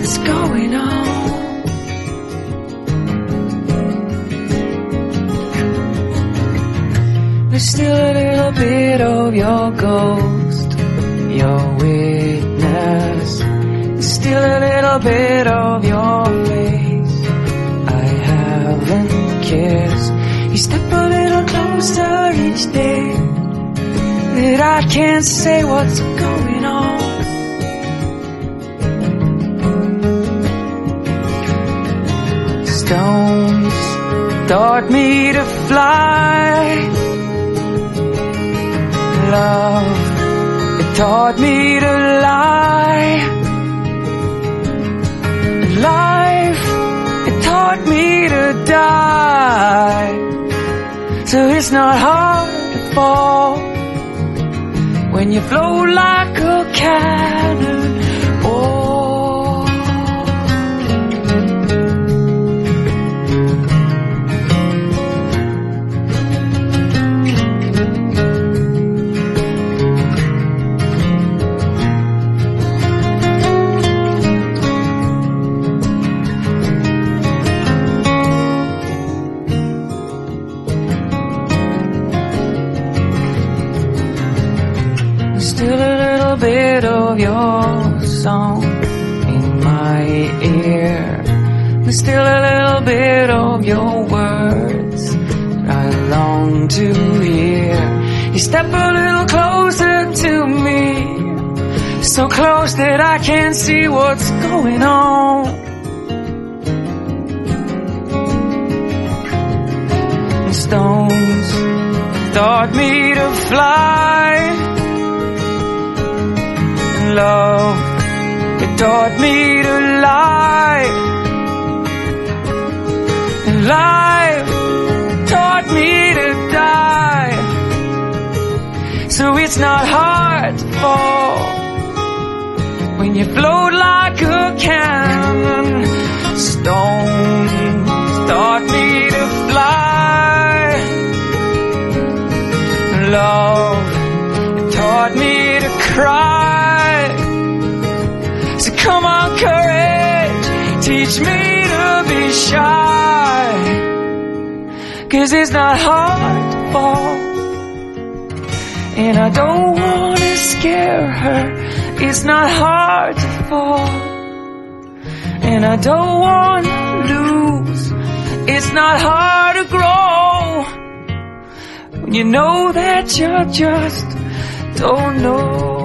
what's going on. There's still a little bit of your ghost, your witness. There's still a little bit of your face I haven't kissed. You step a little closer each day, that I can't say what's going on. Stones taught me to fly. Love, it taught me to lie. Life, it taught me to die. So it's not hard to fall when you flow like a cannon. Oh, still a little bit of your song in my ear. There's still a little bit of your words I long to hear. You step a little closer to me, so close that I can't see what's going on. And stones taught me to fly. Love, it taught me to lie. And life taught me to die. So it's not hard to fall when you float like a cannon. Stones taught me to fly. Love, it taught me to cry. So come on, courage, teach me to be shy. 'Cause it's not hard to fall, and I don't wanna scare her. It's not hard to fall, and I don't wanna lose. It's not hard to grow when you know that you just don't know.